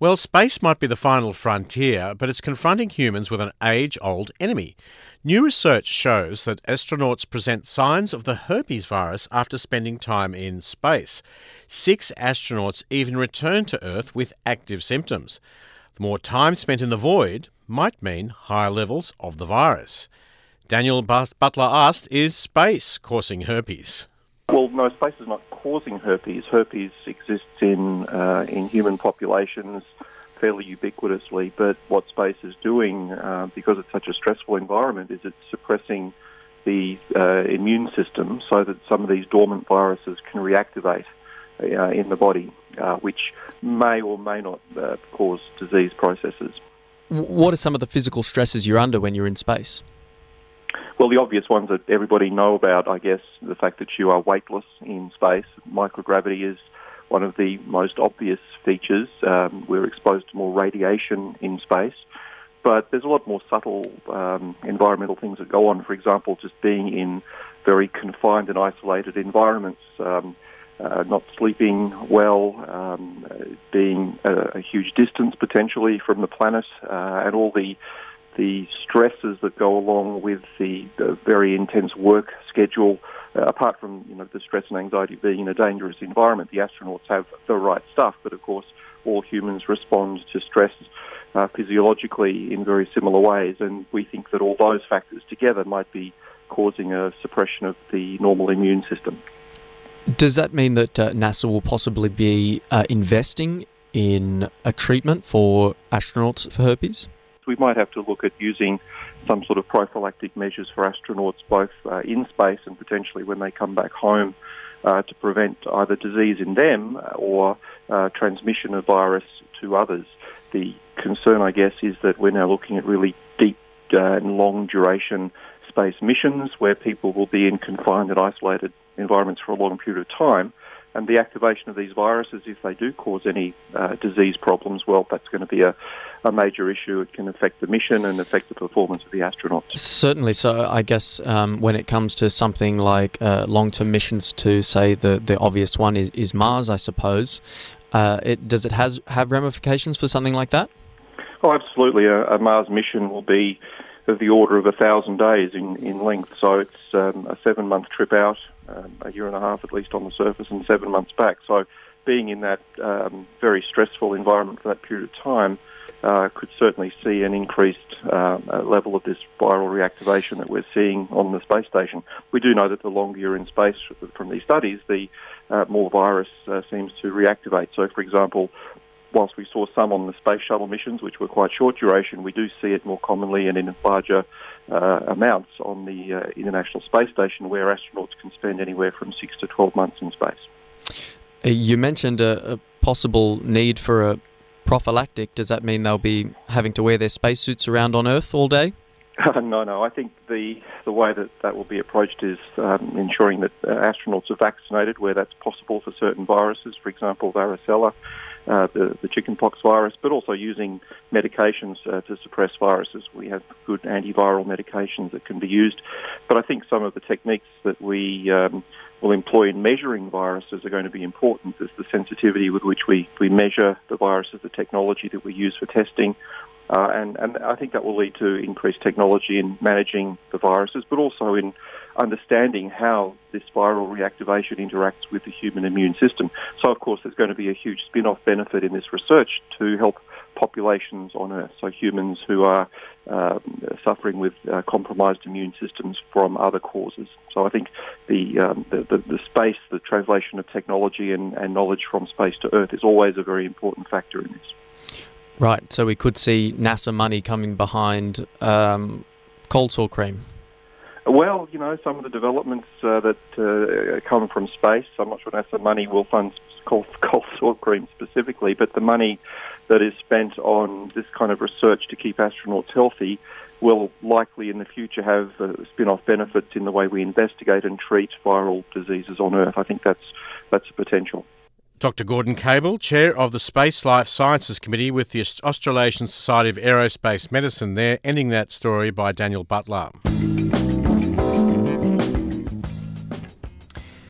Well, space might be the final frontier, but it's confronting humans with an age-old enemy. New research shows that astronauts present signs of the herpes virus after spending time in space. 6 astronauts even returned to Earth with active symptoms. The more time spent in the void might mean higher levels of the virus. Daniel Butler asked, is space causing herpes? Well, no, space is not causing herpes. Herpes exists in human populations fairly ubiquitously, but what space is doing, because it's such a stressful environment, is it's suppressing the immune system so that some of these dormant viruses can reactivate in the body, which may or may not cause disease processes. What are some of the physical stresses you're under when you're in space? Well, the obvious ones that everybody know about, I guess, the fact that you are weightless in space. Microgravity is one of the most obvious features. We're exposed to more radiation in space, but there's a lot more subtle environmental things that go on. For example, just being in very confined and isolated environments, not sleeping well, being a huge distance potentially from the planet, and all the stresses that go along with the very intense work schedule. Apart from the stress and anxiety of being in a dangerous environment, the astronauts have the right stuff, but of course all humans respond to stress physiologically in very similar ways, and we think that all those factors together might be causing a suppression of the normal immune system. Does that mean that NASA will possibly be investing in a treatment for astronauts for herpes? We might have to look at using some sort of prophylactic measures for astronauts both in space and potentially when they come back home to prevent either disease in them or transmission of virus to others. The concern, I guess, is that we're now looking at really deep and long duration space missions where people will be in confined and isolated environments for a long period of time. And the activation of these viruses, if they do cause any disease problems, well, that's going to be a major issue. It can affect the mission and affect the performance of the astronauts. Certainly. So I guess when it comes to something like long-term missions to, say, the obvious one is Mars, I suppose, does it have ramifications for something like that? Oh, absolutely. A Mars mission will be of the order of 1,000 days in length. So it's a 7-month trip out, a year and a half at least on the surface, and 7 months back. So being in that very stressful environment for that period of time could certainly see an increased level of this viral reactivation that we're seeing on the space station. We do know that the longer you're in space from these studies, the more virus seems to reactivate. So, for example, whilst we saw some on the space shuttle missions, which were quite short duration, we do see it more commonly and in larger amounts on the International Space Station, where astronauts can spend anywhere from 6 to 12 months in space. You mentioned a possible need for a prophylactic. Does that mean they'll be having to wear their spacesuits around on Earth all day? No. I think the way that will be approached is ensuring that astronauts are vaccinated where that's possible for certain viruses, for example, varicella, the chickenpox virus, but also using medications to suppress viruses. We have good antiviral medications that can be used. But I think some of the techniques that we will employ in measuring viruses are going to be important. There's the sensitivity with which we measure the viruses, the technology that we use for testing. And I think that will lead to increased technology in managing the viruses, but also in understanding how this viral reactivation interacts with the human immune system. So, of course, there's going to be a huge spin-off benefit in this research to help populations on Earth, so humans who are suffering with compromised immune systems from other causes. So I think the space, the translation of technology and knowledge from space to Earth is always a very important factor in this. Right, so we could see NASA money coming behind cold sore cream. Well, some of the developments that come from space, I'm not sure NASA money will fund cold sore cream specifically, but the money that is spent on this kind of research to keep astronauts healthy will likely in the future have spin-off benefits in the way we investigate and treat viral diseases on Earth. I think that's a potential. Dr. Gordon Cable, Chair of the Space Life Sciences Committee with the Australasian Society of Aerospace Medicine there, ending that story by Daniel Butler.